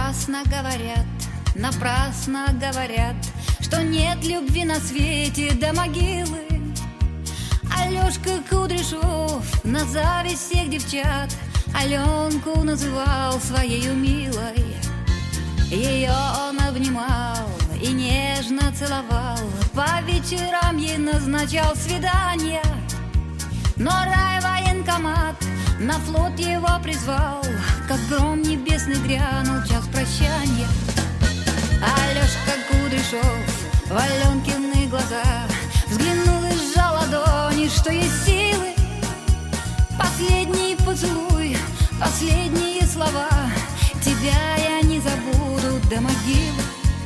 Напрасно говорят, что нет любви на свете до могилы. Алёшка Кудряшов на зависть всех девчат Аленку называл своею милой. Ее он обнимал и нежно целовал, по вечерам ей назначал свидания. Но райвоенкомат на флот его призвал, как гром небесный грянул час прощания. Алёшка Кудряшов в Аленкины глаза взглянул и сжал ладони, что есть силы. Последний поцелуй, последние слова, тебя я не забуду до могилы.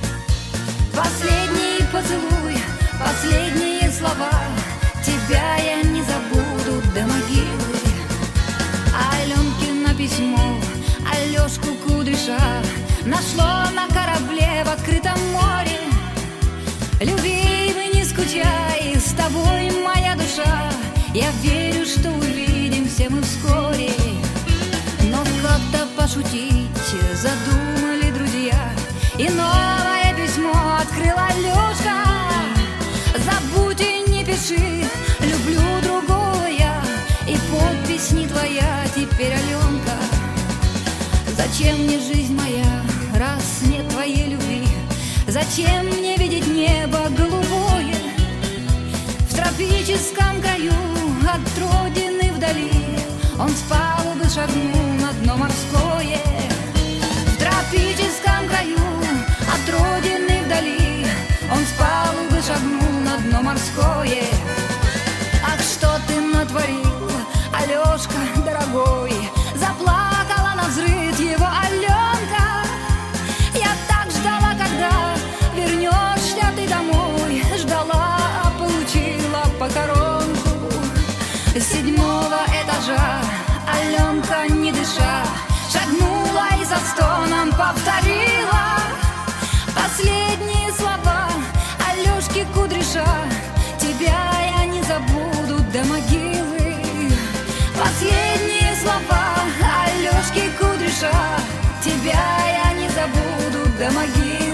Последний поцелуй, последние слова, тебя я не забуду до могилы. Аленкино письмо Алёшку Кудряша нашло на корабле в открытом море. Любимый, не скучай, с тобой моя душа, я верю, что увидимся мы вскоре. Но как-то пошутить задумали друзья, и новое письмо открыл Алёшка. Забудь и не пиши, люблю другого я, и подпись не твоя теперь, Аленка. Зачем мне жизнь моя, раз нет твоей любви? Зачем мне видеть небо голубое в тропическом краю от родины вдали? Он с палубы шагнул на дно морское. В тропическом краю от родины вдали он с палубы шагнул на дно морское. Ах, что ты натворил, Алёшка, дорогой? Заплакала навзрыд его Аленка. Я так ждала, когда вернешься ты домой. Ждала, а получила покоронку. С 7-го этажа Аленка, не дыша, шагнула и со стоном повторила последние слова Алёшки Кудряша. Тебя я не забуду до могилы. Последние слова Алёшки Кудряша, тебя я не забуду до могилы.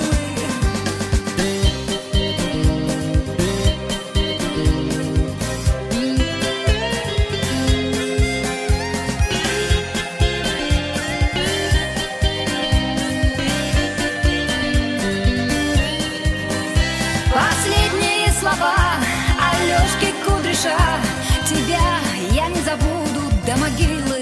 Последние слова Алёшки Кудряша, тебя я не забуду до могилы.